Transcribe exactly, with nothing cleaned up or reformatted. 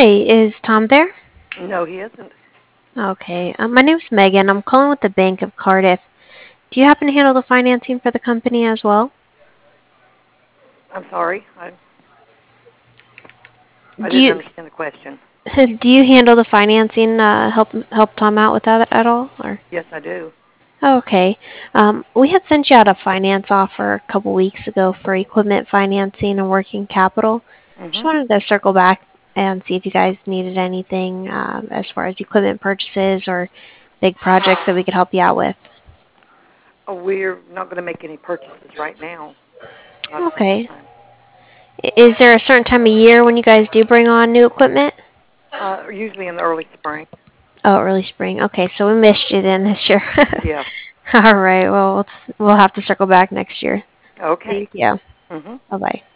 Hi, is Tom there? No, he isn't. Okay, um, my name's Megan. I'm calling with the Bank of Cardiff. Do you happen to handle the financing for the company as well? I'm sorry. I I Do didn't you understand the question. do you handle the financing? Uh, help help Tom out with that at all? Or Yes, I do. oh, okay, um, we had sent you out a finance offer a couple weeks ago for equipment financing and working capital. Just Mhm. wanted to circle back and see if you guys needed anything um, as far as equipment purchases or big projects that we could help you out with. Oh, we're not going to make any purchases right now. Not at this Okay. time. Is there a certain time of year when you guys do bring on new equipment? Uh, usually in the early spring. Oh, early spring. Okay, so we missed you then this year. Yes. All right. Well, let's, we'll have to circle back next year. Okay. Thank you. Mhm. Bye bye.